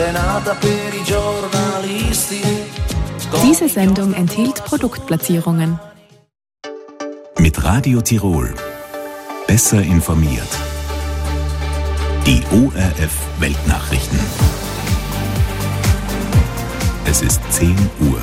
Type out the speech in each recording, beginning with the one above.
scatenata per i giornalisti. Diese Sendung enthielt Produktplatzierungen. Mit Radio Tirol. Besser informiert. Die ORF Weltnachrichten. Es ist 10 Uhr.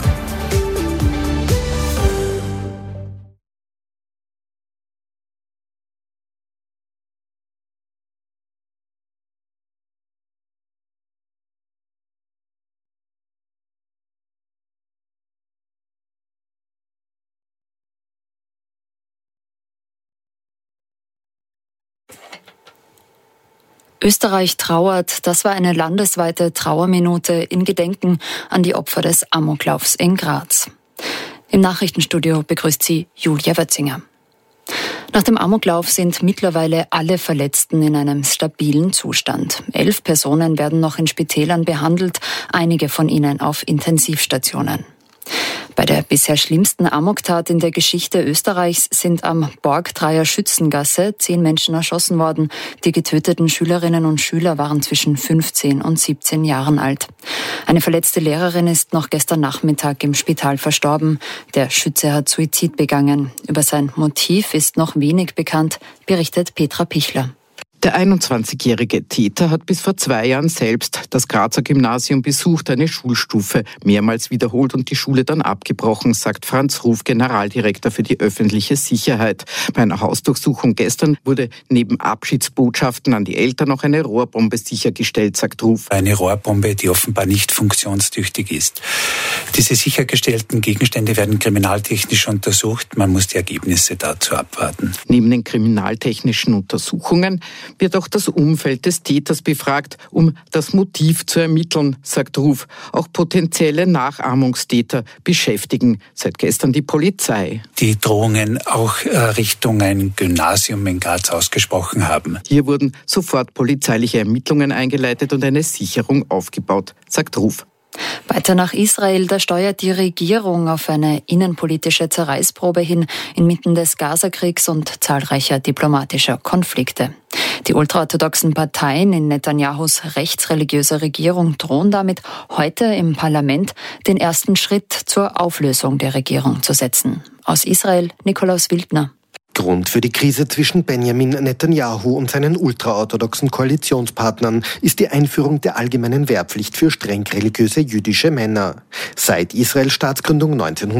Österreich trauert, das war eine landesweite Trauerminute in Gedenken an die Opfer des Amoklaufs in Graz. Im Nachrichtenstudio begrüßt sie Julia Wötzinger. Nach dem Amoklauf sind mittlerweile alle Verletzten in einem stabilen Zustand. 11 Personen werden noch in Spitälern behandelt, einige von ihnen auf Intensivstationen. Bei der bisher schlimmsten Amoktat in der Geschichte Österreichs sind am Borgtreier Schützengasse 10 Menschen erschossen worden. Die getöteten Schülerinnen und Schüler waren zwischen 15 und 17 Jahren alt. Eine verletzte Lehrerin ist noch gestern Nachmittag im Spital verstorben. Der Schütze hat Suizid begangen. Über sein Motiv ist noch wenig bekannt, berichtet Petra Pichler. Der 21-jährige Täter hat bis vor 2 Jahren selbst das Grazer Gymnasium besucht, eine Schulstufe mehrmals wiederholt und die Schule dann abgebrochen, sagt Franz Ruf, Generaldirektor für die öffentliche Sicherheit. Bei einer Hausdurchsuchung gestern wurde neben Abschiedsbotschaften an die Eltern noch eine Rohrbombe sichergestellt, sagt Ruf. Eine Rohrbombe, die offenbar nicht funktionstüchtig ist. Diese sichergestellten Gegenstände werden kriminaltechnisch untersucht. Man muss die Ergebnisse dazu abwarten. Neben den kriminaltechnischen Untersuchungen wird auch das Umfeld des Täters befragt, um das Motiv zu ermitteln, sagt Ruf. Auch potenzielle Nachahmungstäter beschäftigen seit gestern die Polizei. Die Drohungen auch Richtung ein Gymnasium in Graz ausgesprochen haben. Hier wurden sofort polizeiliche Ermittlungen eingeleitet und eine Sicherung aufgebaut, sagt Ruf. Weiter nach Israel, da steuert die Regierung auf eine innenpolitische Zerreißprobe hin, inmitten des Gazakriegs und zahlreicher diplomatischer Konflikte. Die ultraorthodoxen Parteien in Netanyahus rechtsreligiöser Regierung drohen damit, heute im Parlament den ersten Schritt zur Auflösung der Regierung zu setzen. Aus Israel, Nikolaus Wildner. Grund für die Krise zwischen Benjamin Netanyahu und seinen ultraorthodoxen Koalitionspartnern ist die Einführung der allgemeinen Wehrpflicht für streng religiöse jüdische Männer. Seit Israels Staatsgründung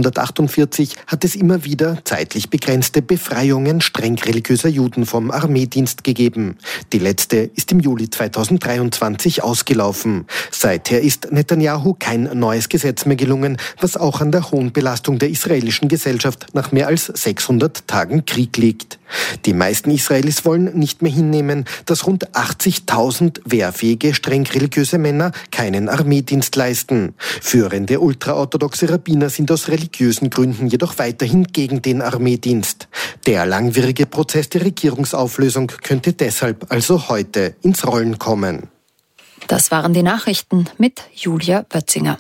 1948 hat es immer wieder zeitlich begrenzte Befreiungen streng religiöser Juden vom Armeedienst gegeben. Die letzte ist im Juli 2023 ausgelaufen. Seither ist Netanyahu kein neues Gesetz mehr gelungen, was auch an der hohen Belastung der israelischen Gesellschaft nach mehr als 600 Tagen Krieg liegt. Die meisten Israelis wollen nicht mehr hinnehmen, dass rund 80.000 wehrfähige, streng religiöse Männer keinen Armeedienst leisten. Führende ultraorthodoxe Rabbiner sind aus religiösen Gründen jedoch weiterhin gegen den Armeedienst. Der langwierige Prozess der Regierungsauflösung könnte deshalb also heute ins Rollen kommen. Das waren die Nachrichten mit Julia Wötzinger.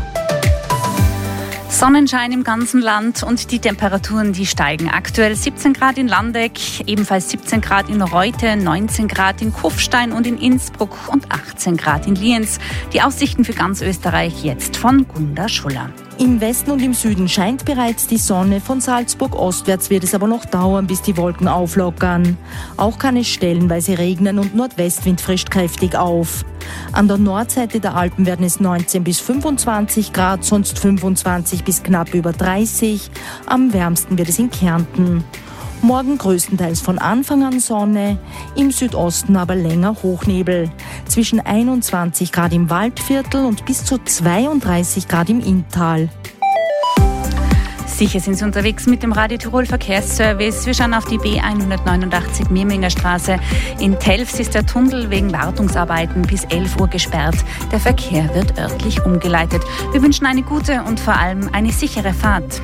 Sonnenschein im ganzen Land und die Temperaturen, die steigen. Aktuell 17 Grad in Landeck, ebenfalls 17 Grad in Reute, 19 Grad in Kufstein und in Innsbruck und 18 Grad in Lienz. Die Aussichten für ganz Österreich jetzt von Gunda Schuller. Im Westen und im Süden scheint bereits die Sonne. Von Salzburg ostwärts wird es aber noch dauern, bis die Wolken auflockern. Auch kann es stellenweise regnen und Nordwestwind frischt kräftig auf. An der Nordseite der Alpen werden es 19 bis 25 Grad, sonst 25 bis knapp über 30. Am wärmsten wird es in Kärnten. Morgen größtenteils von Anfang an Sonne, im Südosten aber länger Hochnebel. Zwischen 21 Grad im Waldviertel und bis zu 32 Grad im Inntal. Sicher sind Sie unterwegs mit dem Radio Tirol Verkehrsservice. Wir schauen auf die B189 Mirminger Straße. In Telfs ist der Tunnel wegen Wartungsarbeiten bis 11 Uhr gesperrt. Der Verkehr wird örtlich umgeleitet. Wir wünschen eine gute und vor allem eine sichere Fahrt.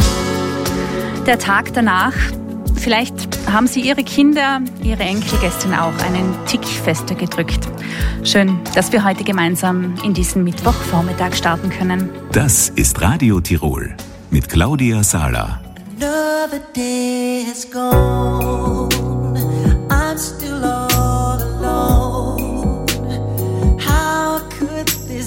Der Tag danach. Vielleicht haben Sie Ihre Kinder, Ihre Enkel gestern auch einen Tick fester gedrückt. Schön, dass wir heute gemeinsam in diesen Mittwochvormittag starten können. Das ist Radio Tirol mit Claudia Sala. Another day has gone. I'm still all alone. How could this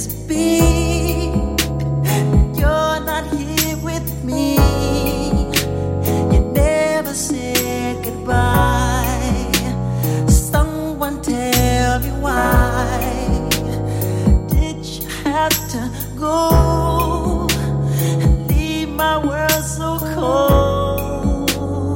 why did you have to go and leave my world so cold?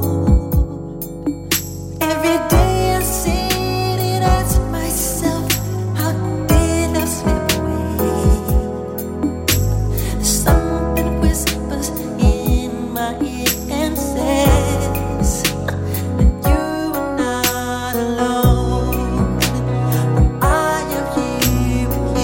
Every day I sit and ask myself, how did I slip away? Something whispers in my ear and says that you are not alone. I am here with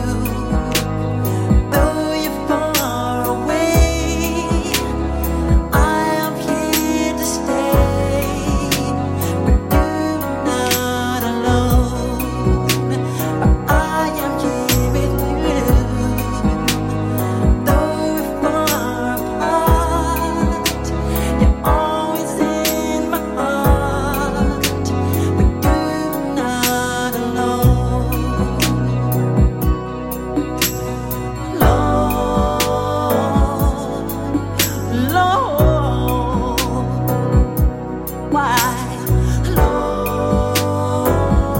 you, though you're far away. I am here to stay, but you're not alone. I am here with you, though we're far apart. You're always in my heart, but you're not alone. Lord, Lord, why, Lord?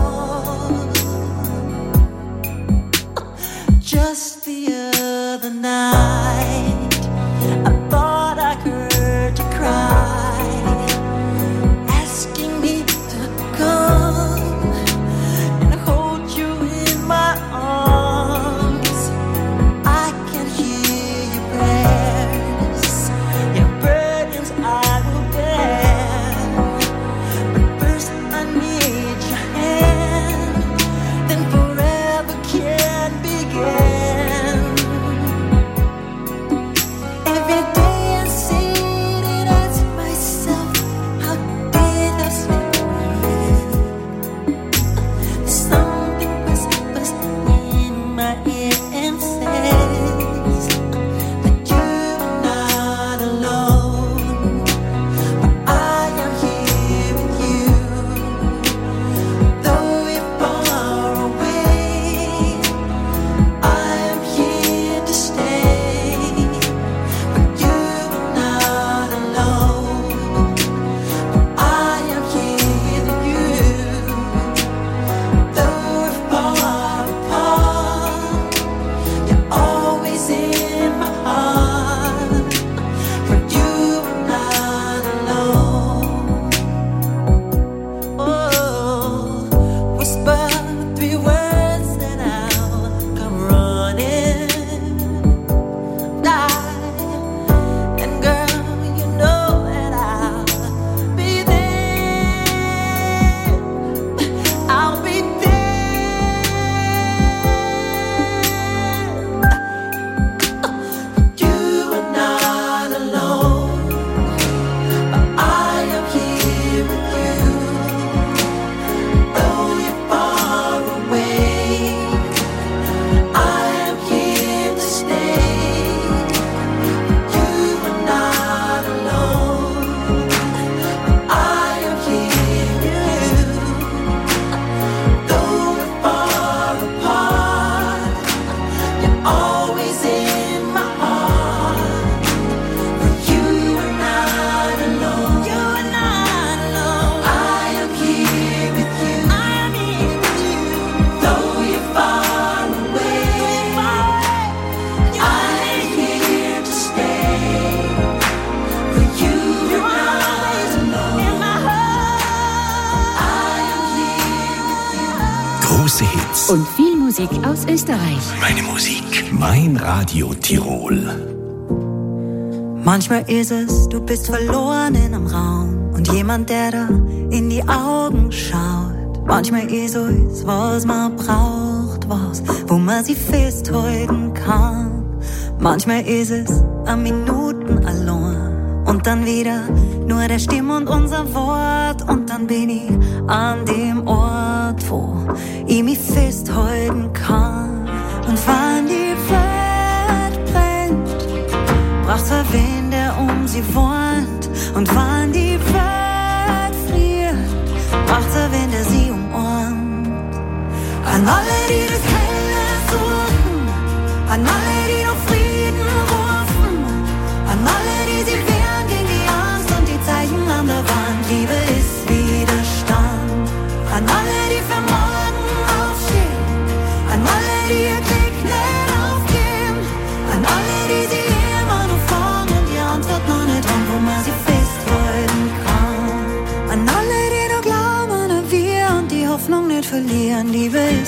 Just the other night, I thought I heard you cry, asking me to come and hold you in my arms. I can hear your prayers, your burdens I will bear. But first I need your hand, then forever can begin. Every day I sit and ask myself, how did I slip away? Something whispers in my ear and says that you're not alone. But I am here with you, though we're far away. I am here to stay, but you're not alone. I am here with you, though we're far apart. You're always in my heart, but you're not alone. Oh, whisper 3 words and I'll come running. And girl, you know that I'll be there. I'll be there. You are not alone. I am here with you, though you're far away. I am here to stay. You are not alone. I am here with you, though we're far apart. You're always in my heart, but you are not alone. You are not alone. I am here with you. I am here with you, though you're far away. I am here to stay, but you are not alone. In my heart, I am here with you. Große Hits. Und viel Musik aus Österreich. Meine Musik. Mein Radio Tirol. Manchmal ist es, du bist verloren in einem Raum und jemand, der da in die Augen schaut. Manchmal ist es, was man braucht, was, wo man sich festhalten kann. Manchmal ist es eine Minuten allein und dann wieder nur der Stimme und unser Wort und dann bin ich an dem Ort, wo ich mich festhalten kann. Und wann die Welt brennt, braucht's einen Wind, der um sie wohnt. Und wann die Welt friert, braucht's einen Wind, der sie umarmt. An alle, die das Helle suchen, an alle, die noch Frieden rufen, an alle, die sich wehren gegen die Angst und die Zeichen an der Wand. Liebe ist Widerstand. An alle, die für morgen auf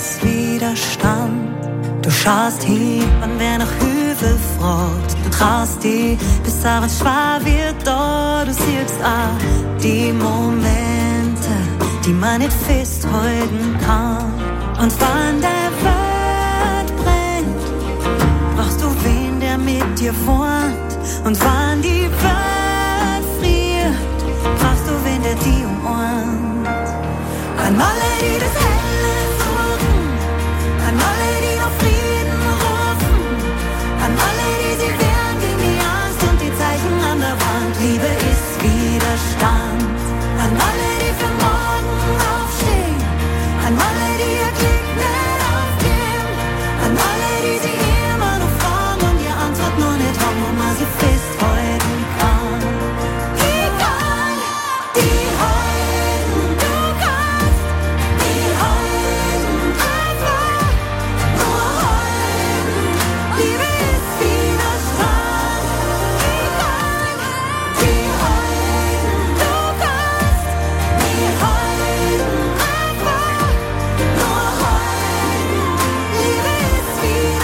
ist Widerstand. Du schaust hin, wann wer nach Hilfe fragt. Du traust dich, bis abends schwer wird da. Du siehst auch die Momente, die man nicht festhalten kann. Und wenn der Welt brennt, brauchst du wen, der mit dir wohnt. Und wenn die Welt friert, brauchst du wen, der die umarmt. An alle, die das Helle suchen, an alle, die noch Frieden rufen, an alle, die sich wehren gegen die Angst und die Zeichen an der Wand. Liebe ist Widerstand. An alle, die für morgen aufstehen, an alle, die ihr Glück nicht aufgeben, an alle, die sich immer noch fragen und ihr Antwort noch nicht haben, wo man sie festhalten kann. Die kann, die halten, du kannst, die halten einfach nur halten. Liebe ist Widerstand. Die kann, die halten, du kannst, die halten einfach nur halten. Liebe ist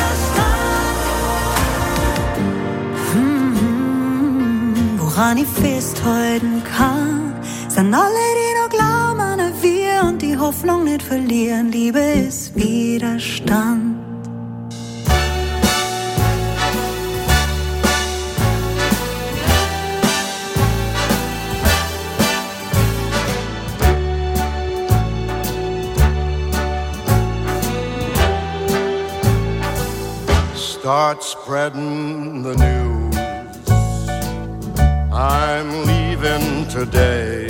Widerstand. Woran ich festhalten kann, sind alle, die noch glauben an ein Wir und die Hoffnung nicht verlieren. Liebe ist Widerstand. Start spreading the news. I'm leaving today.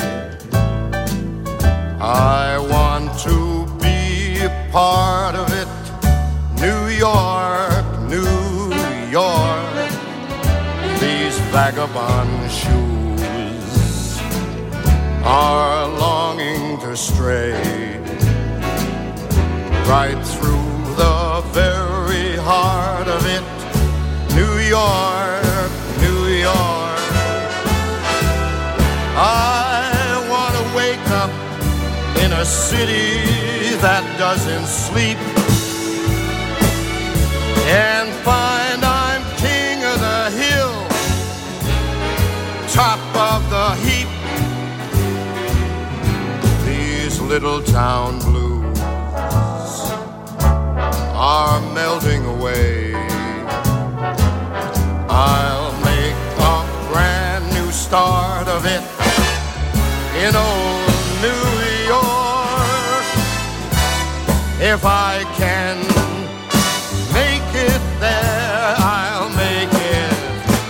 I want to be a part of it. New York, New York. These vagabond shoes are longing to stray right through the very heart of it. New York, New York. I want to wake up in a city that doesn't sleep and find I'm king of the hill, top of the heap. These little town blues are melting away. I'll make a brand new start of it in old New York. If I can make it there, I'll make it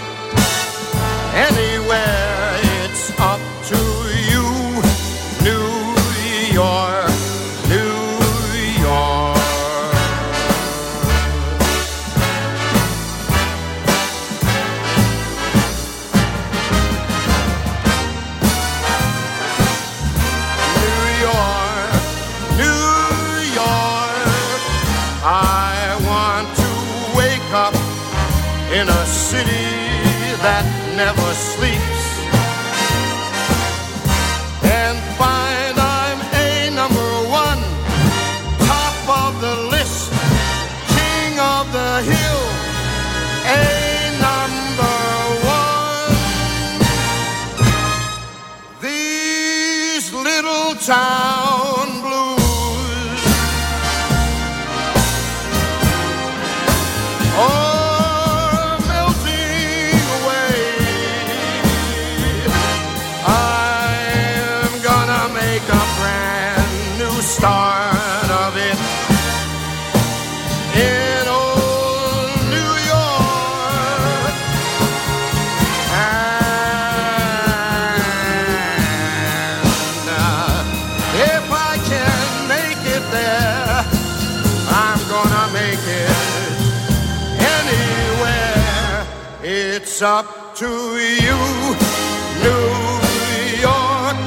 anywhere. It's up to you, New York, New York. In a city that never sleeps and find I'm a number one, top of the list, king of the hill, a number one. These little town blues, oh, start of it in old New York. And if I can make it there, I'm gonna make it anywhere. It's up to you, New York.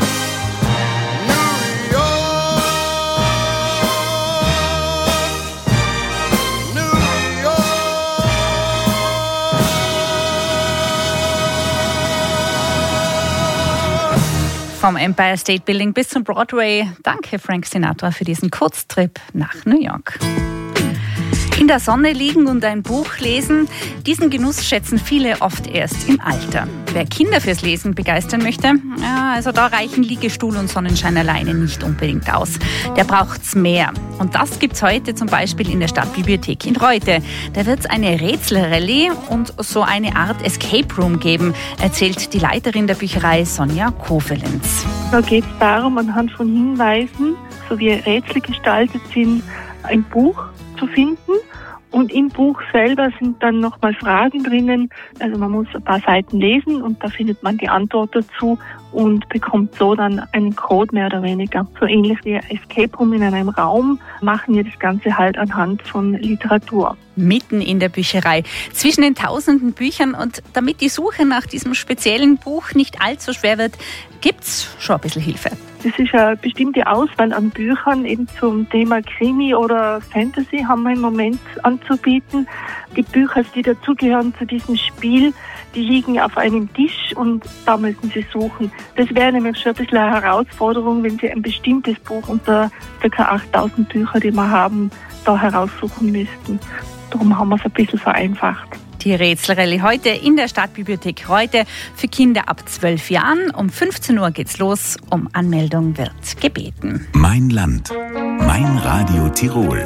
Vom Empire State Building bis zum Broadway. Danke Frank Sinatra für diesen Kurztrip nach New York. In der Sonne liegen und ein Buch lesen, diesen Genuss schätzen viele oft erst im Alter. Wer Kinder fürs Lesen begeistern möchte, also da reichen Liegestuhl und Sonnenschein alleine nicht unbedingt aus. Da braucht's mehr. Und das gibt's heute zum Beispiel in der Stadtbibliothek in Reute. Da wird's eine Rätselrallye und so eine Art Escape Room geben, erzählt die Leiterin der Bücherei Sonja Kofelenz. Da geht's darum, anhand von Hinweisen, so wie Rätsel gestaltet sind, ein Buch zu finden. Und im Buch selber sind dann nochmal Fragen drinnen. Also man muss ein paar Seiten lesen und da findet man die Antwort dazu und bekommt so dann einen Code mehr oder weniger. So ähnlich wie Escape Room in einem Raum machen wir das Ganze halt anhand von Literatur. Mitten in der Bücherei, zwischen den tausenden Büchern, und damit die Suche nach diesem speziellen Buch nicht allzu schwer wird, gibt's schon ein bisschen Hilfe. Das ist eine bestimmte Auswahl an Büchern, eben zum Thema Krimi oder Fantasy haben wir im Moment anzubieten. Die Bücher, die dazugehören zu diesem Spiel, die liegen auf einem Tisch und da müssen Sie suchen. Das wäre nämlich schon ein bisschen eine Herausforderung, wenn Sie ein bestimmtes Buch unter ca. 8000 Bücher, die wir haben, da heraussuchen müssten. Darum haben wir es ein bisschen vereinfacht. Die Rätselrallye heute in der Stadtbibliothek Reute für Kinder ab 12 Jahren. Um 15 Uhr geht's los. Um Anmeldung wird gebeten. Mein Land. Mein Radio Tirol.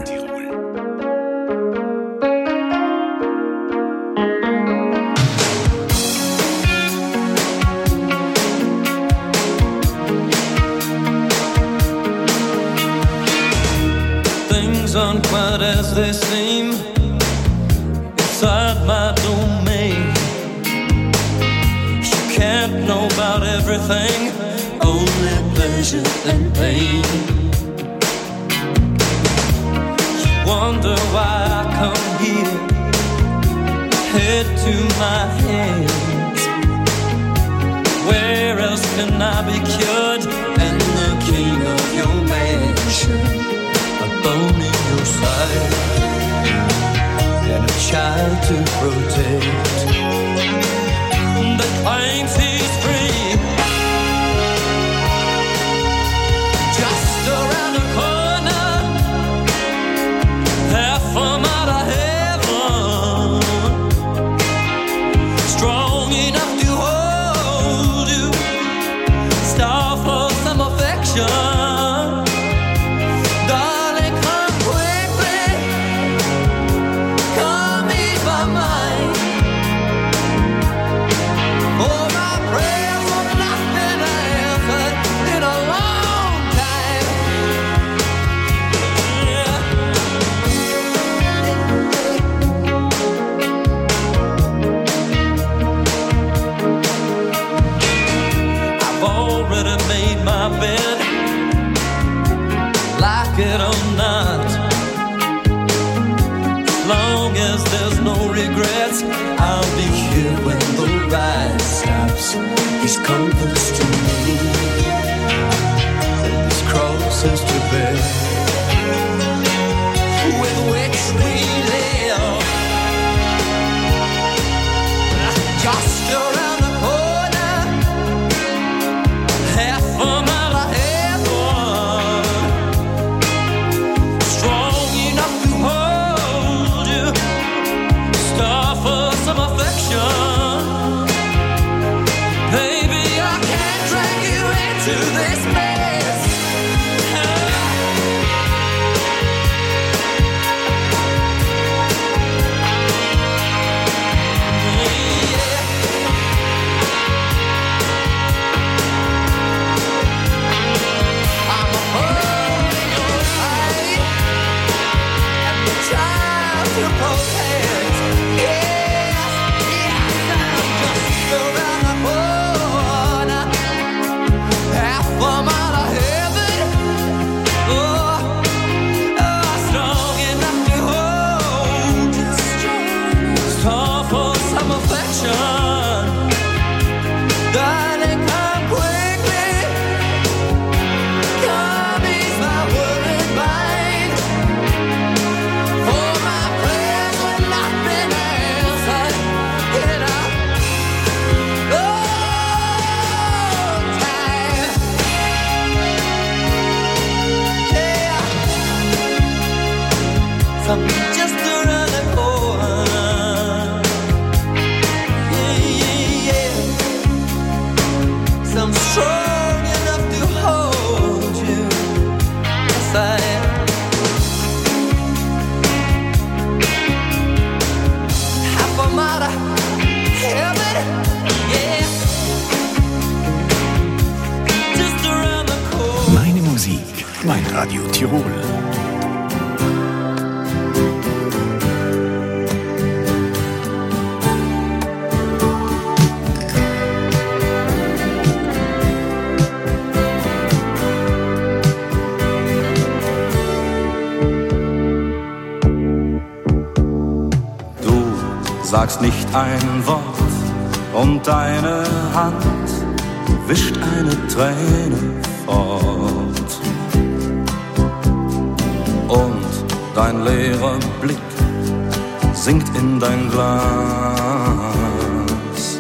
Things aren't quite as they seem inside my domain. You can't know about everything, only pleasure and pain. You wonder why I come here, head to my hands. Where else can I be cured and the king of your mansion? A bone in your side and a child to protect that claims he's free. Just around the corner, half a mile of heaven, strong enough to hold you, star for some affection. It or not, as long as there's no regrets, I'll be here when the ride stops. His compass to me, his crosses to bear, with which we live. Just around the corner, half a mile ahead. Baby, I can't drag you into this mess. Some just around the corner. Yeah. Some strong enough to hold you. Yes, I am. Half a mile of heaven. Yeah. Just around the corner. Meine Musik, mein Radio Tirol. Sagst nicht ein Wort und deine Hand wischt eine Träne fort. Und dein leerer Blick sinkt in dein Glas.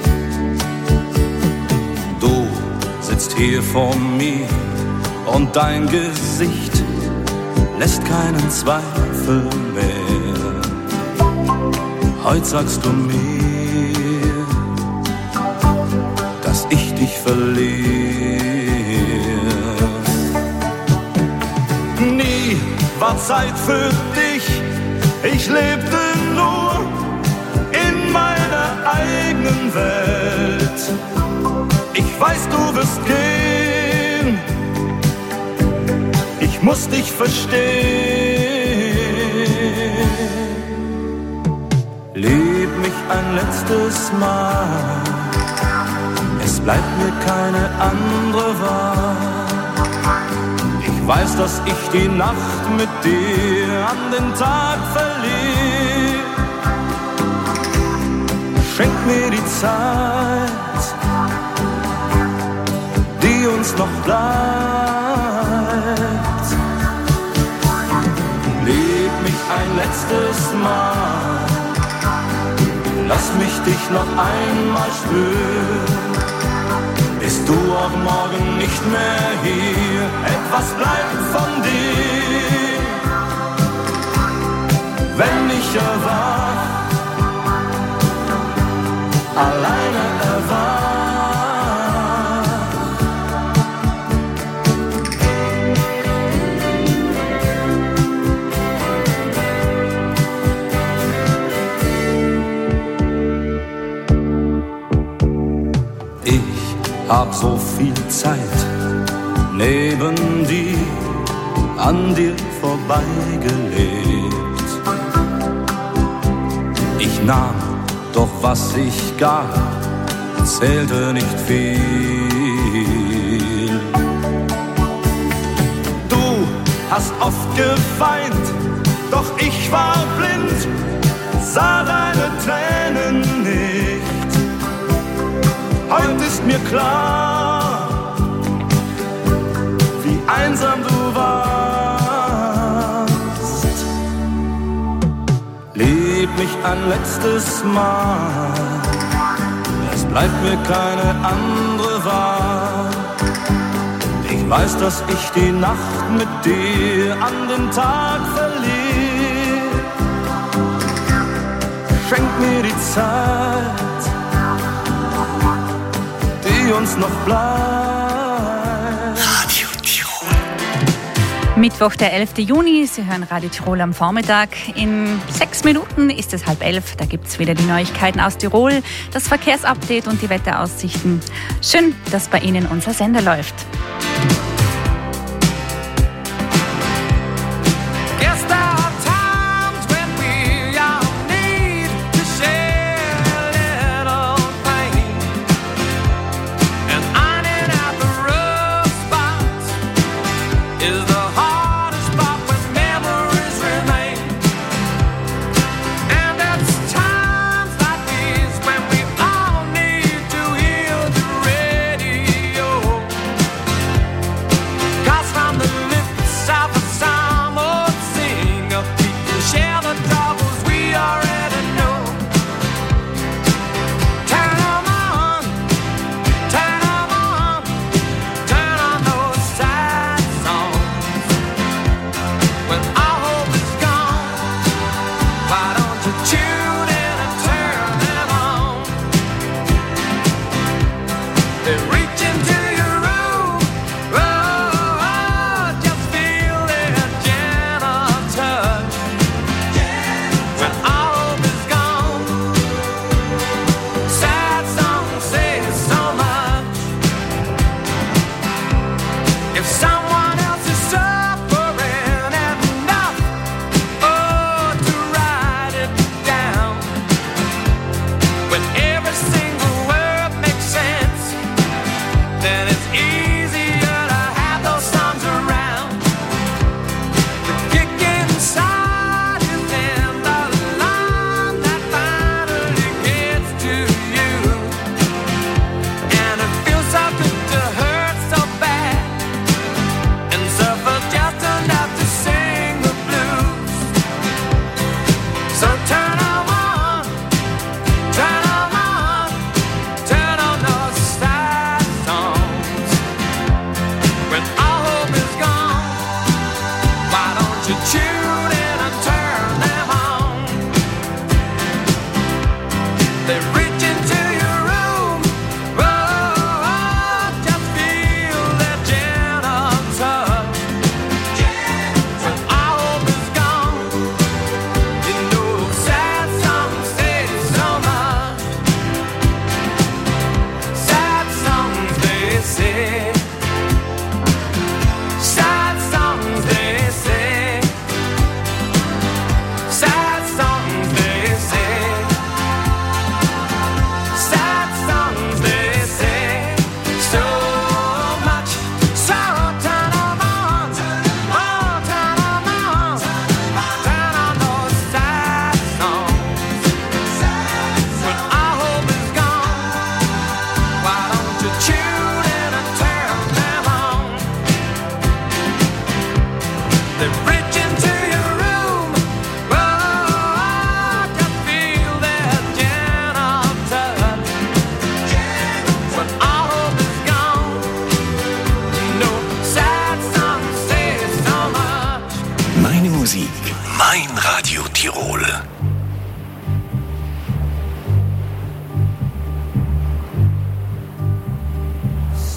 Du sitzt hier vor mir und dein Gesicht lässt keinen Zweifel mehr. Heute sagst du mir, dass ich dich verliere. Nie war Zeit für dich, ich lebte nur in meiner eigenen Welt. Ich weiß, du wirst gehen, ich muss dich verstehen. Lieb mich ein letztes Mal, es bleibt mir keine andere Wahl. Ich weiß, dass ich die Nacht mit dir an den Tag verliere. Schenk mir die Zeit, die uns noch bleibt. Lieb mich ein letztes Mal, lass mich dich noch einmal spüren. Bist du auch morgen nicht mehr hier, etwas bleibt von dir. Wenn ich erwach, alleine erwach. Hab so viel Zeit neben dir, an dir vorbeigelebt. Ich nahm, doch was ich gab, zählte nicht viel. Du hast oft geweint, doch ich war blind, sah deine Tränen nicht. Heute ist mir klar, wie einsam du warst. Lieb mich ein letztes Mal, es bleibt mir keine andere Wahl. Ich weiß, dass ich die Nacht mit dir an den Tag verliere. Schenk mir die Zeit, die uns noch bleibt. Radio Tirol. Mittwoch, der 11. Juni. Sie hören Radio Tirol am Vormittag. In 6 Minuten ist es 10:30. Da gibt es wieder die Neuigkeiten aus Tirol, das Verkehrsupdate und die Wetteraussichten. Schön, dass bei Ihnen unser Sender läuft.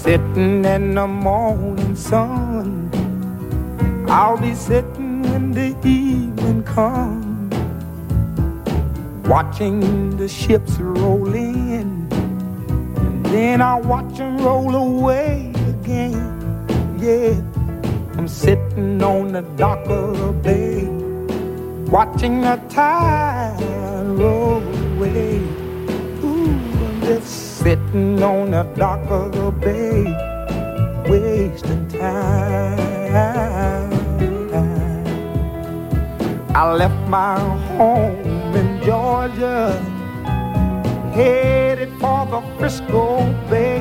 sitting in the morning sun. I'll be sitting when the evening comes, watching the ships roll in, and then I'll watch them roll away again. Yeah, I'm sitting on the dock of the bay, watching the tide roll away. Ooh, I'm just sitting on the dock of the bay, wasting time. I left my home in Georgia, headed for the Frisco Bay,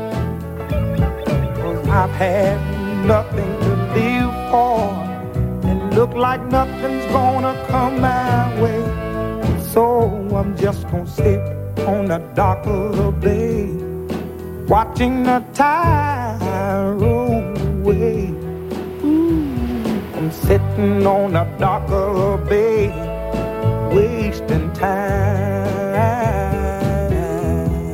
'cause I've had nothing to live for, and look like nothing's gonna come my way. So I'm just gonna sit on the dock of the bay, watching the tide roll away. I'm sitting on the dock of the bay, wasting time.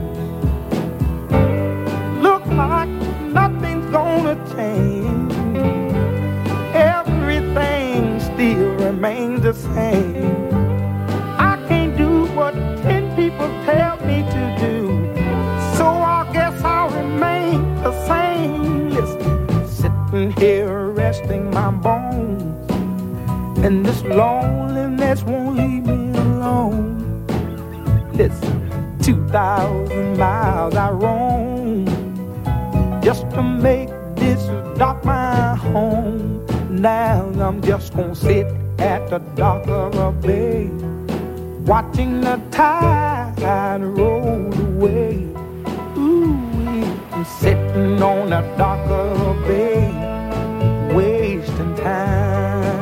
Look like nothing's gonna change, everything still remains the same. I can't do what 10 people tell me to do, so I guess I'll remain the same. Listen, sitting here resting my bones, and this loneliness won't leave me alone. Listen, 2,000 miles I roam just to make this dock my home. Now I'm just gonna sit at the dock of a bay, watching the tide roll away. Ooh, I'm sitting on the dock of a bay, wasting time.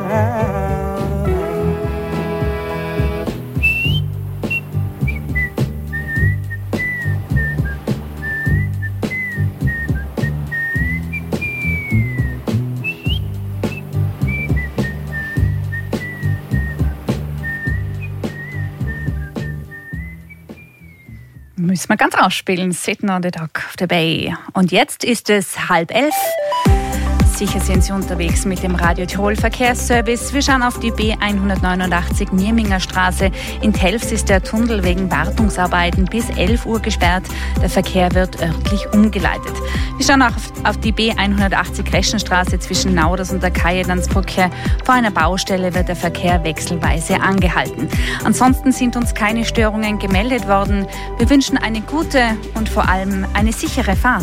Müssen wir ganz ausspielen, Sitting on the Dock of the Bay. Und jetzt ist es 10:30. Sicher sind Sie unterwegs mit dem Radio Tirol Verkehrsservice. Wir schauen auf die B189 Nierminger Straße. In Telfs ist der Tunnel wegen Wartungsarbeiten bis 11 Uhr gesperrt. Der Verkehr wird örtlich umgeleitet. Wir schauen auch auf die B180 Reschenstraße zwischen Nauders und der Kajedansbrücke. Vor einer Baustelle wird der Verkehr wechselweise angehalten. Ansonsten sind uns keine Störungen gemeldet worden. Wir wünschen eine gute und vor allem eine sichere Fahrt.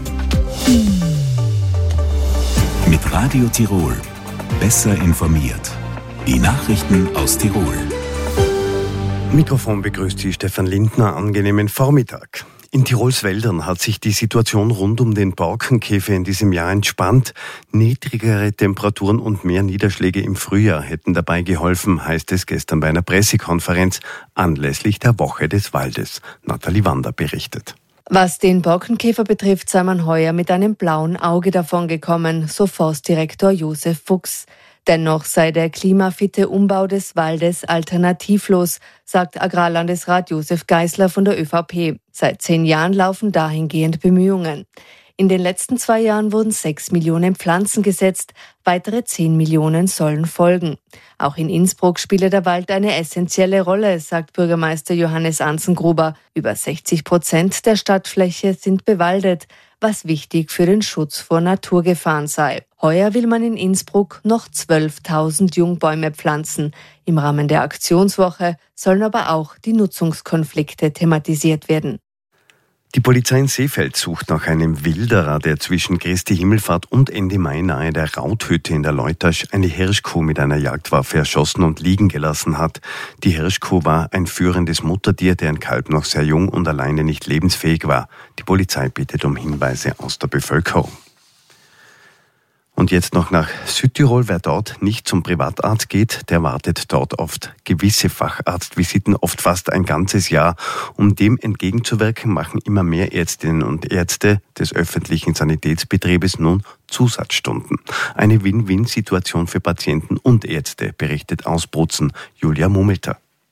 Mit Radio Tirol. Besser informiert. Die Nachrichten aus Tirol. Mikrofon begrüßt Sie Stefan Lindner. Angenehmen Vormittag. In Tirols Wäldern hat sich die Situation rund um den Borkenkäfer in diesem Jahr entspannt. Niedrigere Temperaturen und mehr Niederschläge im Frühjahr hätten dabei geholfen, heißt es gestern bei einer Pressekonferenz anlässlich der Woche des Waldes. Nathalie Wander berichtet. Was den Borkenkäfer betrifft, sei man heuer mit einem blauen Auge davongekommen, so Forstdirektor Josef Fuchs. Dennoch sei der klimafitte Umbau des Waldes alternativlos, sagt Agrarlandesrat Josef Geisler von der ÖVP. Seit 10 Jahren laufen dahingehend Bemühungen. In den letzten 2 Jahren wurden 6 Millionen Pflanzen gesetzt, weitere 10 Millionen sollen folgen. Auch in Innsbruck spiele der Wald eine essentielle Rolle, sagt Bürgermeister Johannes Anzengruber. Über 60% der Stadtfläche sind bewaldet, was wichtig für den Schutz vor Naturgefahren sei. Heuer will man in Innsbruck noch 12.000 Jungbäume pflanzen. Im Rahmen der Aktionswoche sollen aber auch die Nutzungskonflikte thematisiert werden. Die Polizei in Seefeld sucht nach einem Wilderer, der zwischen Christi Himmelfahrt und Ende Mai nahe der Rauthütte in der Leutasch eine Hirschkuh mit einer Jagdwaffe erschossen und liegen gelassen hat. Die Hirschkuh war ein führendes Muttertier, deren Kalb noch sehr jung und alleine nicht lebensfähig war. Die Polizei bittet um Hinweise aus der Bevölkerung. Und jetzt noch nach Südtirol. Wer dort nicht zum Privatarzt geht, der wartet dort oft gewisse Facharztvisiten, oft fast ein ganzes Jahr. Um dem entgegenzuwirken, machen immer mehr Ärztinnen und Ärzte des öffentlichen Sanitätsbetriebes nun Zusatzstunden. Eine Win-Win-Situation für Patienten und Ärzte, berichtet aus Brutzen Julia Mummelter.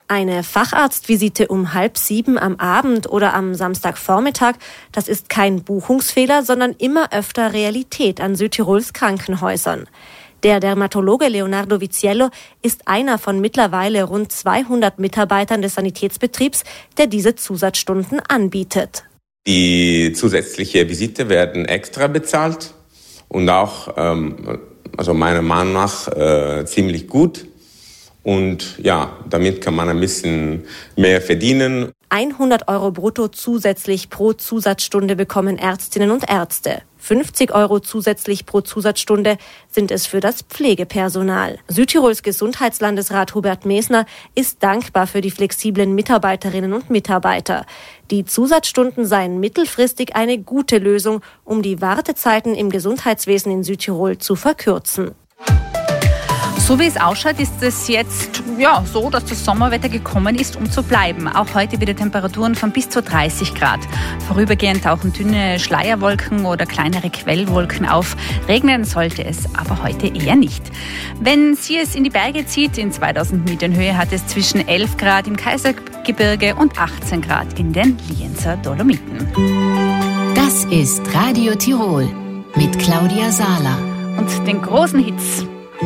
Eine Facharztvisite um 6:30 am Abend oder am Samstagvormittag, das ist kein Buchungsfehler, sondern immer öfter Realität an Südtirols Krankenhäusern. Der Dermatologe Leonardo Viziello ist einer von mittlerweile rund 200 Mitarbeitern des Sanitätsbetriebs, der diese Zusatzstunden anbietet. Die zusätzliche Visite werden extra bezahlt und auch, also meiner Meinung nach, ziemlich gut. Und ja, damit kann man ein bisschen mehr verdienen. 100 € brutto zusätzlich pro Zusatzstunde bekommen Ärztinnen und Ärzte. 50 € zusätzlich pro Zusatzstunde sind es für das Pflegepersonal. Südtirols Gesundheitslandesrat Hubert Mesner ist dankbar für die flexiblen Mitarbeiterinnen und Mitarbeiter. Die Zusatzstunden seien mittelfristig eine gute Lösung, um die Wartezeiten im Gesundheitswesen in Südtirol zu verkürzen. So wie es ausschaut, ist es jetzt so, dass das Sommerwetter gekommen ist, um zu bleiben. Auch heute wieder Temperaturen von bis zu 30 Grad. Vorübergehend tauchen dünne Schleierwolken oder kleinere Quellwolken auf. Regnen sollte es aber heute eher nicht. Wenn sie es in die Berge zieht, in 2000 Metern Höhe, hat es zwischen 11 Grad im Kaisergebirge und 18 Grad in den Lienzer Dolomiten. Das ist Radio Tirol mit Claudia Sahler. Und den großen Hits.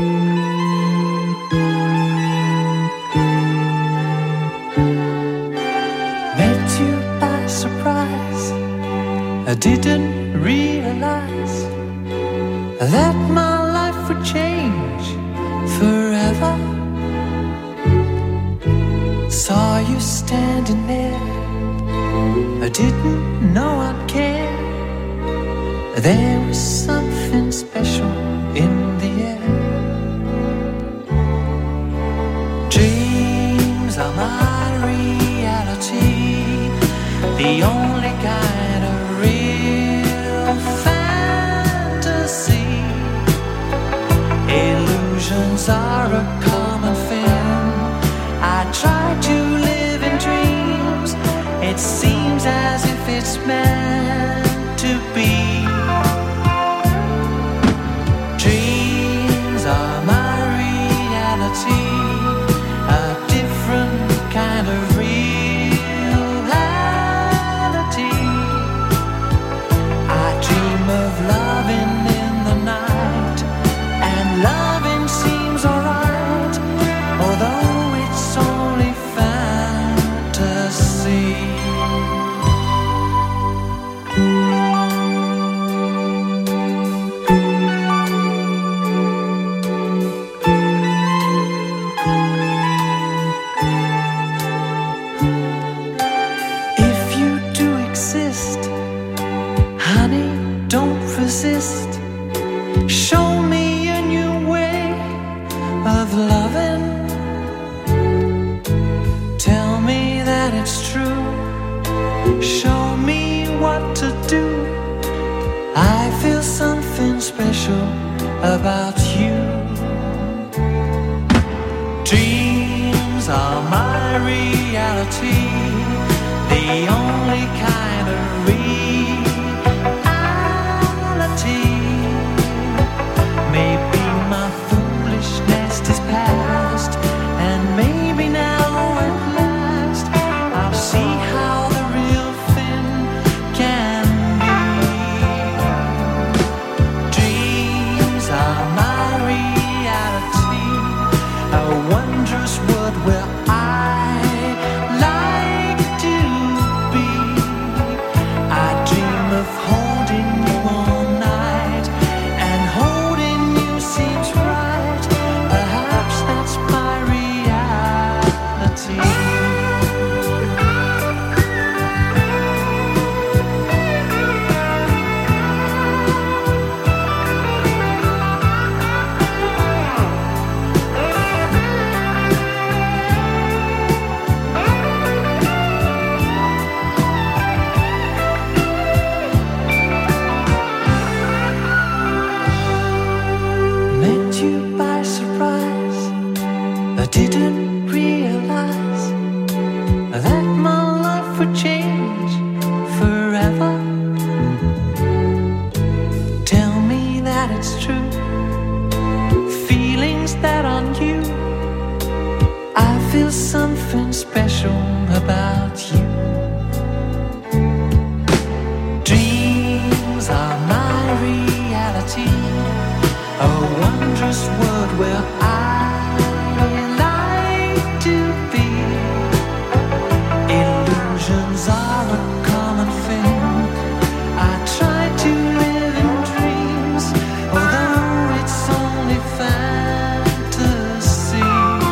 I didn't realize that my life would change forever. Saw you standing there, I didn't know I'd care. There was something special in the air. Dreams are my reality, the only kind of real fantasy. Illusions are a common thing. I try to live in dreams. It seems as if it's meant to be. Dreams are my reality, a different kind of reality. I dream of loving in the night, and loving seems alright, although it's only fantasy. If you do exist, honey, don't resist. Show me a new way of loving. Tell me that it's true. Show me what to do. I feel something special about you. Dreams are my reality, the only kind of reality. Maybe my foolishness is past, and maybe now at last I'll see how the real thing can be. Dreams are my reality, a wondrous world where I like to be. I dream of holding you all night, and holding you seems right. Perhaps that's my reality. feel something special about you. Dreams are my reality, a wondrous world where I like to be. Illusions are a common thing. I try to live in dreams, although it's only fantasy.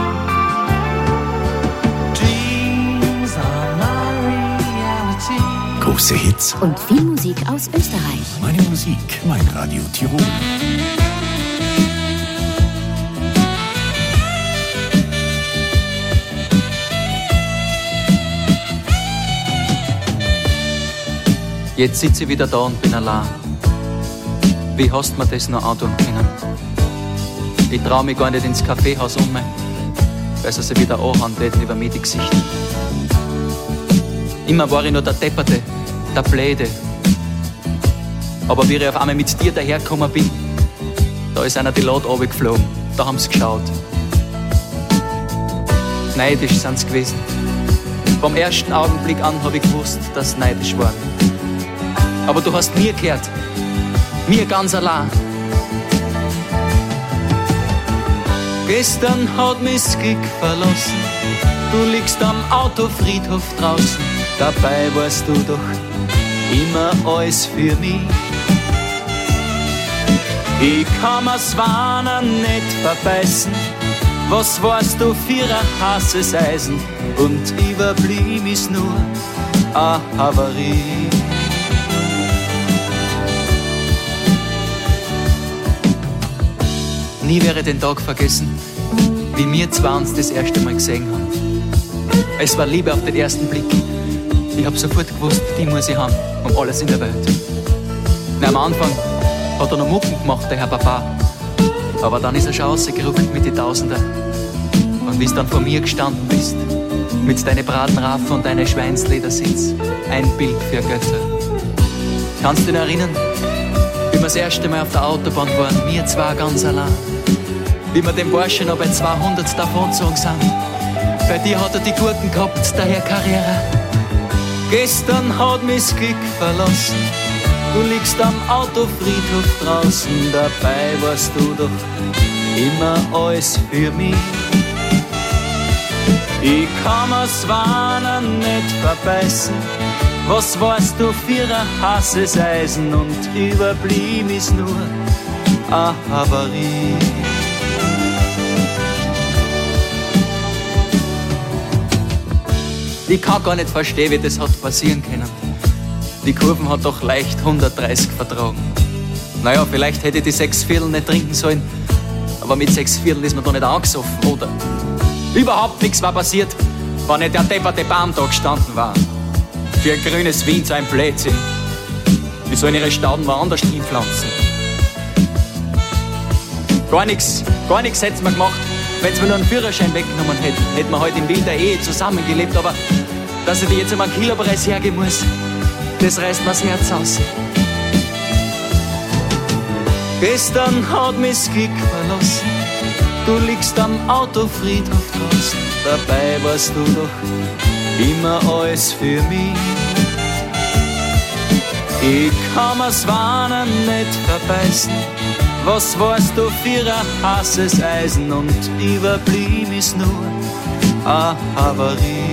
Dreams are my reality. Große Hits Und viel Musik aus Österreich. Meine Musik, mein Radio Tirol. Jetzt sitze ich wieder da und bin allein. Wie hast du mir das noch antun können? Ich trau mich gar nicht ins Kaffeehaus um, weil sie sich wieder anhauen täten über mir die Gesichter. Immer war ich nur der Depperte, der Bläde. Aber wie ich auf einmal mit dir dahergekommen bin, da ist einer die Lade runtergeflogen, da haben sie geschaut. Neidisch sind sie gewesen. Vom ersten Augenblick an habe ich gewusst, dass sie neidisch waren. Aber du hast mir gehört, mir ganz allein. Gestern hat mich das Glück verlassen, du liegst am Autofriedhof draußen. Dabei warst du doch immer alles für mich. Ich kann mir's Warnen nicht verbeißen, was warst du für ein heißes Eisen, und überblieb ist nur a Havarie. Nie werde ich den Tag vergessen, wie wir zwei uns das erste Mal gesehen haben. Es war Liebe auf den ersten Blick. Ich hab sofort gewusst, die muss ich haben, um alles in der Welt. Na, am Anfang hat er noch Mucken gemacht, der Herr Papa. Aber dann ist er schon rausgerückt mit den Tausender. Und wie du dann vor mir gestanden bist, mit deinen Bratenraffen und deinem Schweinsledersitz, ein Bild für Götter. Kannst du dich erinnern, wie wir das erste Mal auf der Autobahn waren, wir zwei ganz allein? Wie wir dem Burschen noch bei 200 davongezogen sind. Bei dir hat er die Gurken gehabt, der Herr Carrera. Gestern hat mich das Glück verlassen, du liegst am Autofriedhof draußen. Dabei warst du doch immer alles für mich. Ich kann mir's Warnen nicht verbeißen, was warst du für ein heißes Eisen, und überblieb ist nur a Havarie. Ich kann gar nicht verstehen, wie das hat passieren können. Die Kurven hat doch leicht 130 vertragen. Naja, vielleicht hätte ich die 6 Viertel nicht trinken sollen, aber mit 6 Viertel ist man doch nicht angesoffen, oder? Überhaupt nichts war passiert, wenn nicht der depperte Baum da gestanden war. Für ein grünes Wien so ein Blödsinn. Die sollen ihre Stauden woanders hinpflanzen. Gar nichts hätten wir gemacht, wenn sie mir nur einen Führerschein weggenommen hätten. Hätten wir heute in wilder Ehe zusammengelebt, aber dass ich dir jetzt einmal einen Kilopreis hergeben muss, das reißt mir das Herz aus. Gestern hat mich das Glück verlassen, du liegst am Autofriedhof draußen. Dabei warst du doch immer alles für mich. Ich kann mir's Warnen nicht verbeißen, was warst du für ein heißes Eisen, und überblieb ist nur a Havarie.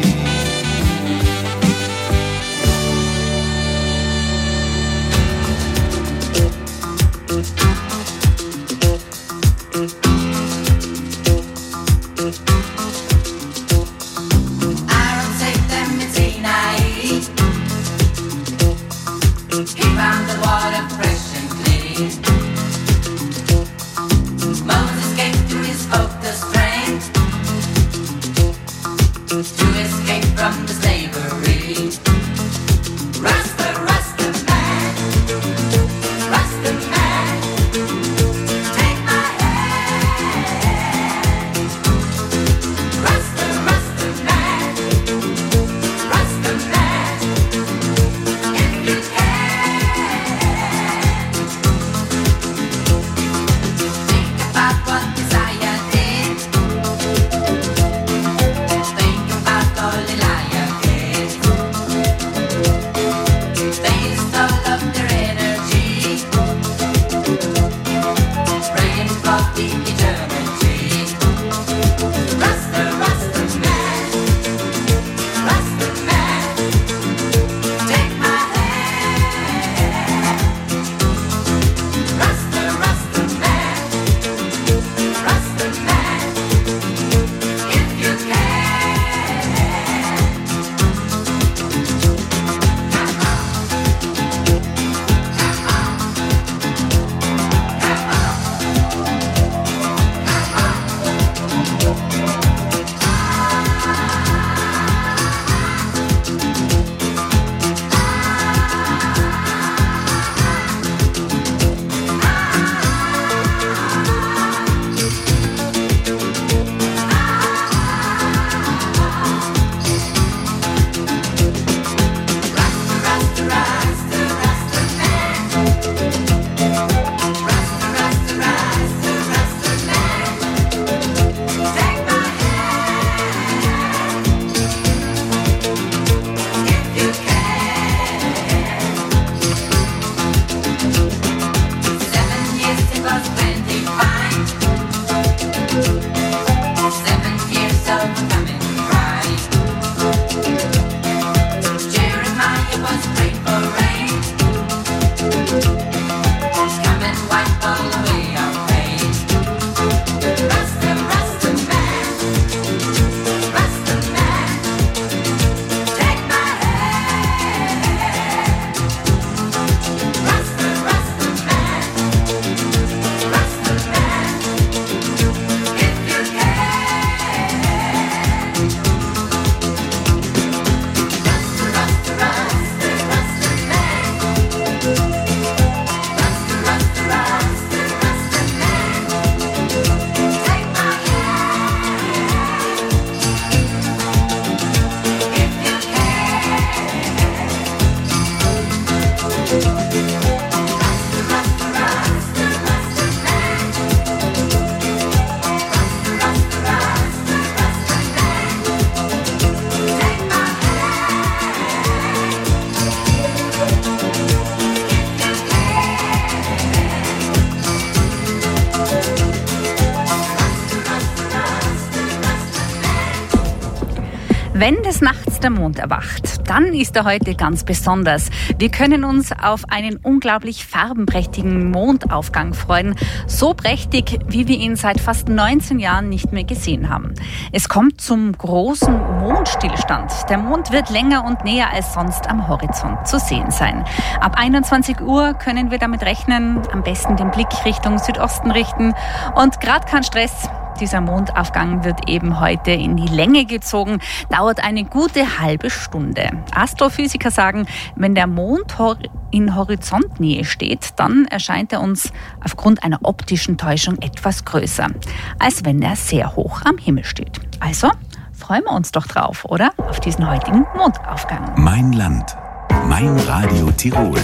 Wenn des Nachts der Mond erwacht, dann ist er heute ganz besonders. Wir können uns auf einen unglaublich farbenprächtigen Mondaufgang freuen. So prächtig, wie wir ihn seit fast 19 Jahren nicht mehr gesehen haben. Es kommt zum großen Mondstillstand. Der Mond wird länger und näher als sonst am Horizont zu sehen sein. Ab 21 Uhr können wir damit rechnen, am besten den Blick Richtung Südosten richten. Und gerade kein Stress. Dieser Mondaufgang wird eben heute in die Länge gezogen, dauert eine gute halbe Stunde. Astrophysiker sagen, wenn der Mond in Horizontnähe steht, dann erscheint er uns aufgrund einer optischen Täuschung etwas größer, als wenn er sehr hoch am Himmel steht. Also freuen wir uns doch drauf, oder? Auf diesen heutigen Mondaufgang. Mein Land, mein Radio Tirol.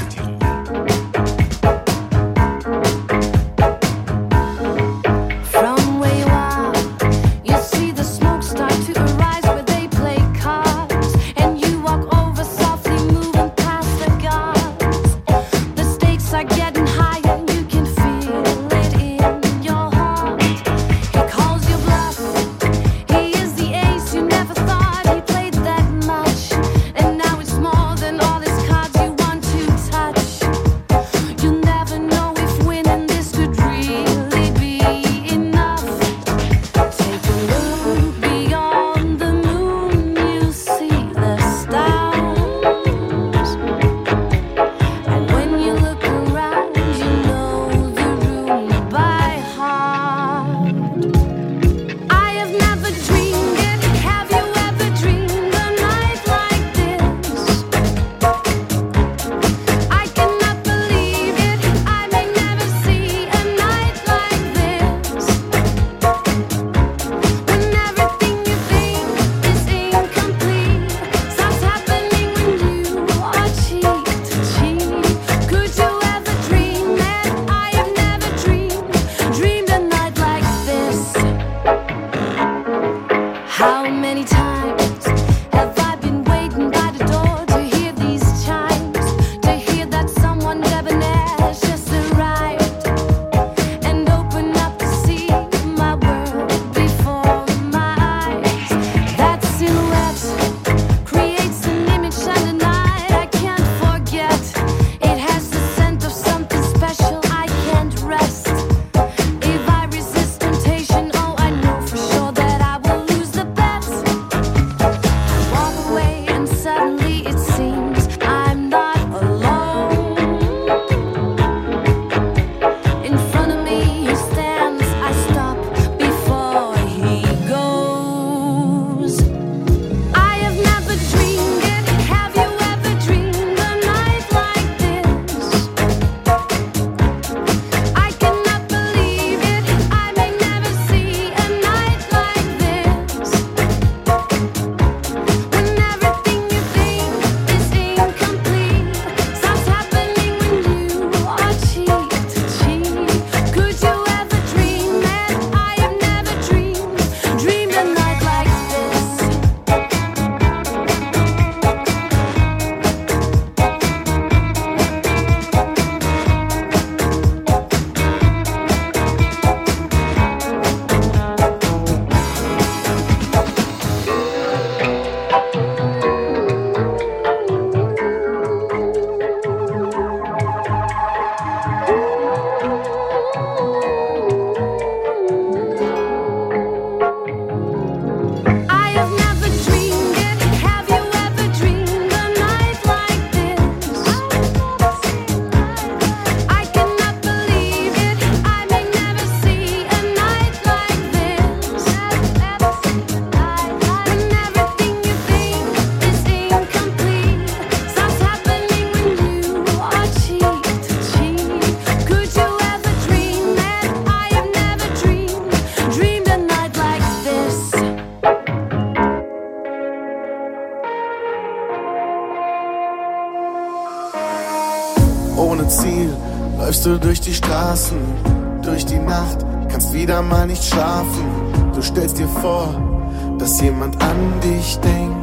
ohne Ziel läufst du durch die Straßen, durch die Nacht, kannst wieder mal nicht schlafen. Du stellst dir vor, dass jemand an dich denkt.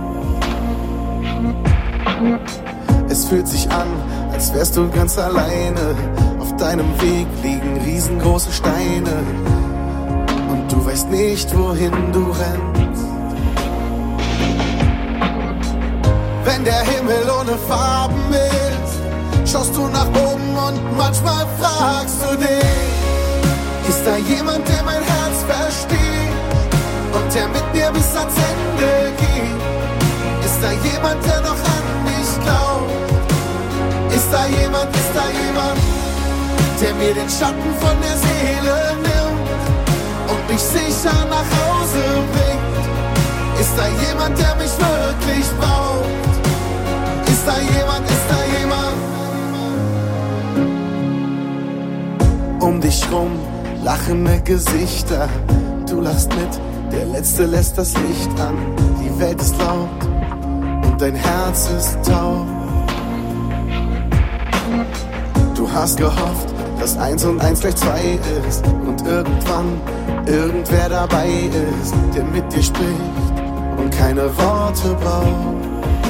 Es fühlt sich an, als wärst du ganz alleine. Auf deinem Weg liegen riesengroße Steine und du weißt nicht, wohin du rennst. Wenn der Himmel ohne Farben ist, schaust du nach oben und manchmal fragst du dich, ist da jemand, der mein Herz versteht und der mit mir bis ans Ende geht? Ist da jemand, der noch an mich glaubt? Ist da jemand, der mir den Schatten von der Seele nimmt und mich sicher nach Hause bringt? Ist da jemand, der mich wirklich braucht? Ist da jemand? Um dich rum lachende Gesichter, du lachst mit, der Letzte lässt das Licht an. Die Welt ist laut und dein Herz ist taub. Du hast gehofft, dass 1 und 1 gleich 2 ist und irgendwann irgendwer dabei ist, der mit dir spricht und keine Worte braucht.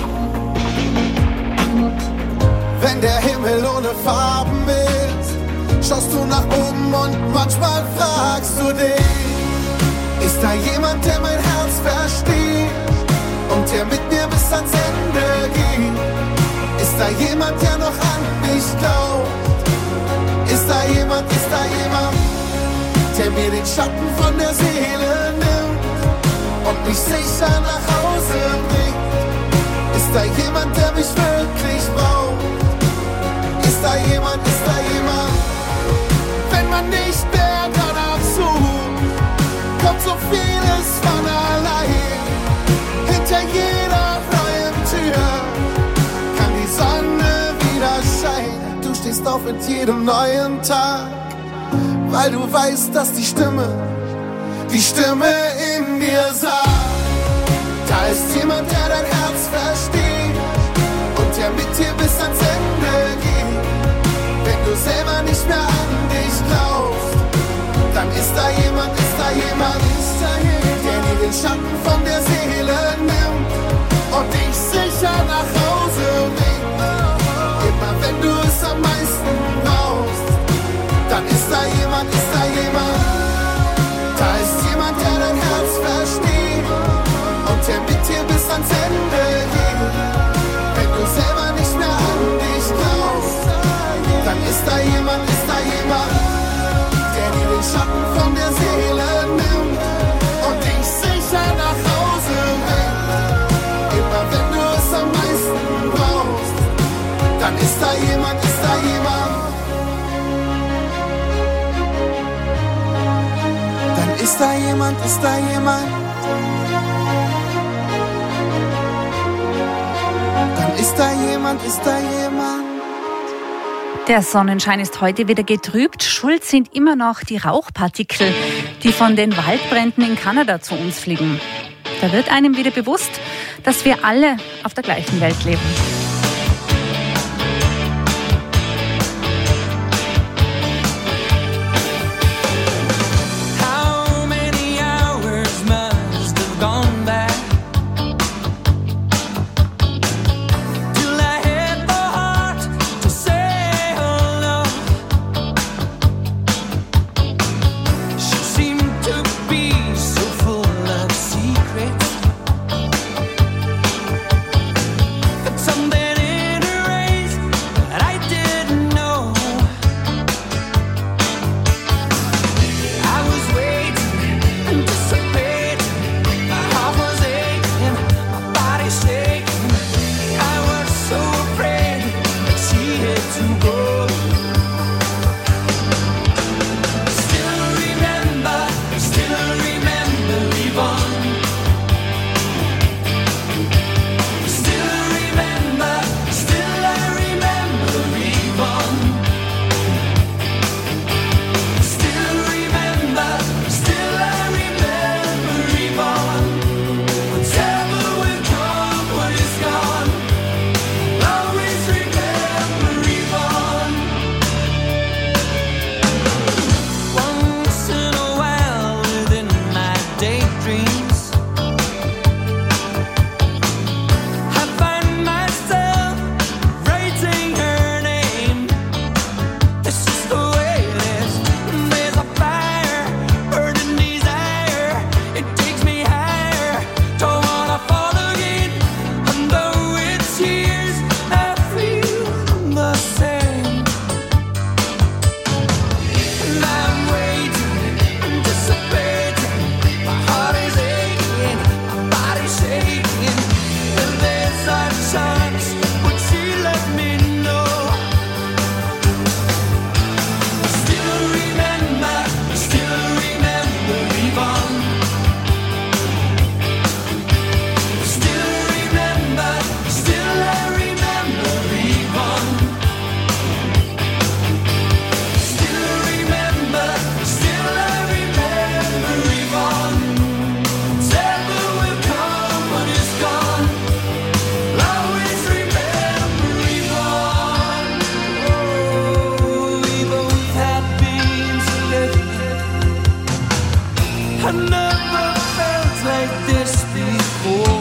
Wenn der Himmel ohne Farben ist, schaust du nach oben und manchmal fragst du dich, ist da jemand, der mein Herz versteht und der mit mir bis ans Ende geht? Ist da jemand, der noch an mich glaubt? Ist da jemand, der mir den Schatten von der Seele nimmt und mich sicher nach Hause bringt? Ist da jemand, der mich wirklich braucht? Ist da jemand? Wenn man nicht mehr danach sucht, kommt so vieles von allein. Hinter jeder neuen Tür kann die Sonne wieder scheinen. Du stehst auf mit jedem neuen Tag, weil du weißt, dass die Stimme in dir sagt, da ist jemand, der dein Herz versteht und der mit dir bis ans Ende geht. Wenn du selber nicht mehr an dich glaubst, dann ist da jemand, der dir den Schatten von der Seele nimmt und dich sicher nach Hause bringt. Immer wenn du es am meisten brauchst, dann ist da jemand. Da ist jemand, der dein Herz versteht und der mit dir bis ans Ende geht. Wenn du selber nicht mehr an dich glaubst, dann ist da jemand, der dir den Schatten von der Seele nimmt und dich sicher nach Hause bringt. Immer wenn du es am meisten brauchst, dann ist da jemand. Dann ist da jemand. Dann ist da jemand. Der Sonnenschein ist heute wieder getrübt. Schuld sind immer noch die Rauchpartikel, die von den Waldbränden in Kanada zu uns fliegen. Da wird einem wieder bewusst, dass wir alle auf der gleichen Welt leben. Someday chance, would she let me know? Still remember Yvonne. Still I remember Yvonne. Still I remember Yvonne. Whatever will come when it's gone, I'll always remember Yvonne. Oh, we both had been so different. I never felt like this before.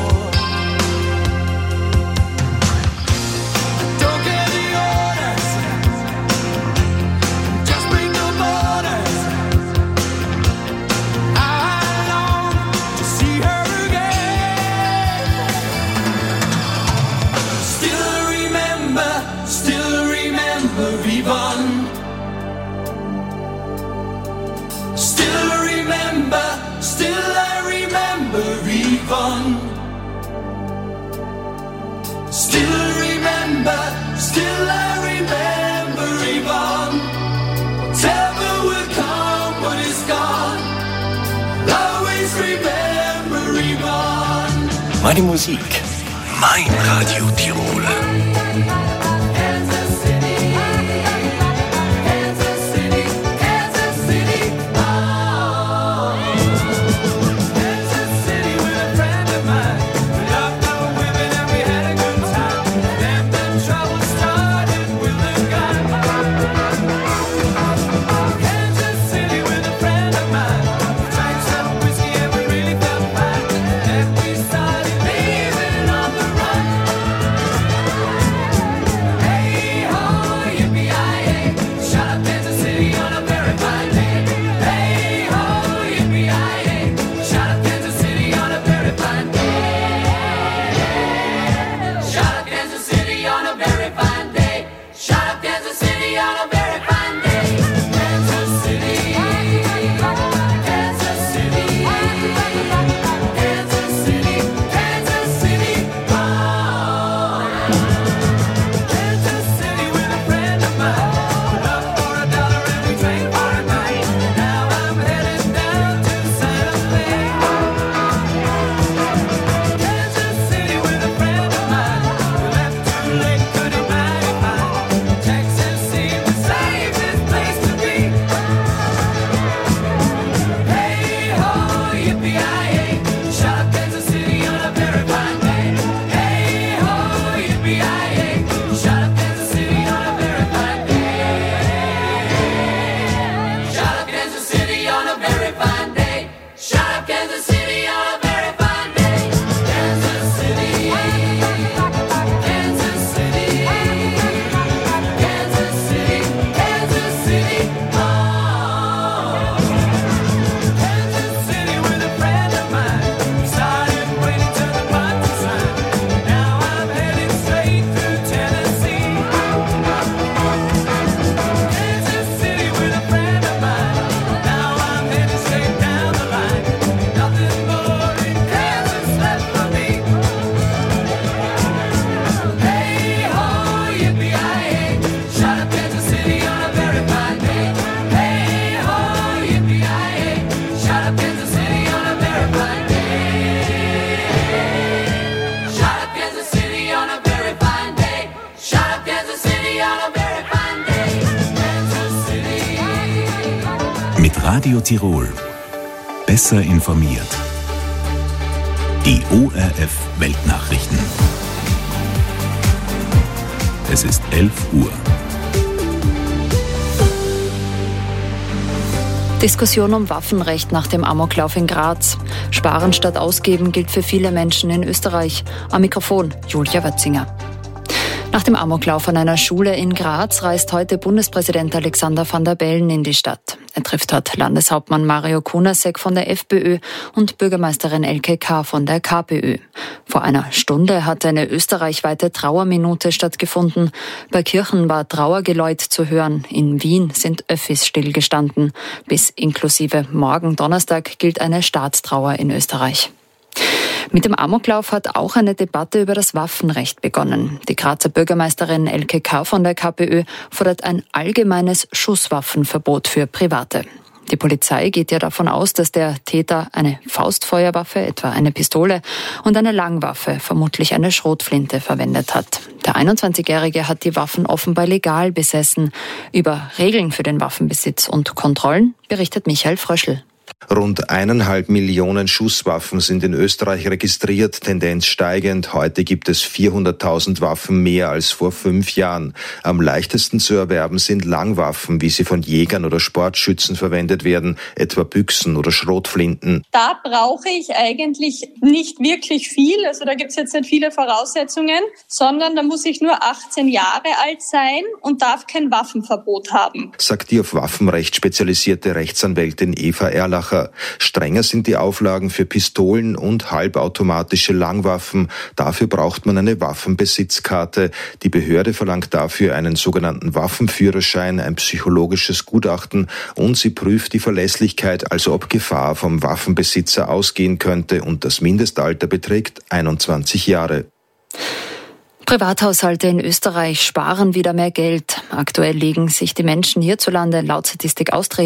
Don't get the orders, just bring the borders. I long to see her again. Still remember Yvonne. Still I remember Yvonne. Still I remember Yvonne. Whatever will come when it's gone, I'll always remember Yvonne. Meine Musik, mein Radio Tirol. Radio Tirol. Besser informiert. Die ORF Weltnachrichten. Es ist 11 Uhr. Diskussion um Waffenrecht nach dem Amoklauf in Graz. Sparen statt ausgeben gilt für viele Menschen in Österreich. Am Mikrofon Julia Wötzinger. Nach dem Amoklauf an einer Schule in Graz reist heute Bundespräsident Alexander Van der Bellen in die Stadt. Er trifft dort Landeshauptmann Mario Kunasek von der FPÖ und Bürgermeisterin Elke K. von der KPÖ. Vor einer Stunde hat eine österreichweite Trauerminute stattgefunden. Bei Kirchen war Trauergeläut zu hören. In Wien sind Öffis stillgestanden. Bis inklusive morgen Donnerstag gilt eine Staatstrauer in Österreich. Mit dem Amoklauf hat auch eine Debatte über das Waffenrecht begonnen. Die Grazer Bürgermeisterin Elke K. von der KPÖ fordert ein allgemeines Schusswaffenverbot für Private. Die Polizei geht ja davon aus, dass der Täter eine Faustfeuerwaffe, etwa eine Pistole, und eine Langwaffe, vermutlich eine Schrotflinte, verwendet hat. Der 21-Jährige hat die Waffen offenbar legal besessen. Über Regeln für den Waffenbesitz und Kontrollen berichtet Michael Fröschl. Rund 1,5 Millionen Schusswaffen sind in Österreich registriert, Tendenz steigend. Heute gibt es 400.000 Waffen mehr als vor 5 Jahren. Am leichtesten zu erwerben sind Langwaffen, wie sie von Jägern oder Sportschützen verwendet werden, etwa Büchsen oder Schrotflinten. Da brauche ich eigentlich nicht wirklich viel, also da gibt es jetzt nicht viele Voraussetzungen, sondern da muss ich nur 18 Jahre alt sein und darf kein Waffenverbot haben. Sagt die auf Waffenrecht spezialisierte Rechtsanwältin Eva Erlacher. Strenger sind die Auflagen für Pistolen und halbautomatische Langwaffen. Dafür braucht man eine Waffenbesitzkarte. Die Behörde verlangt dafür einen sogenannten Waffenführerschein, ein psychologisches Gutachten, und sie prüft die Verlässlichkeit, also ob Gefahr vom Waffenbesitzer ausgehen könnte, und das Mindestalter beträgt 21 Jahre. Privathaushalte in Österreich sparen wieder mehr Geld. Aktuell legen sich die Menschen hierzulande laut Statistik Austria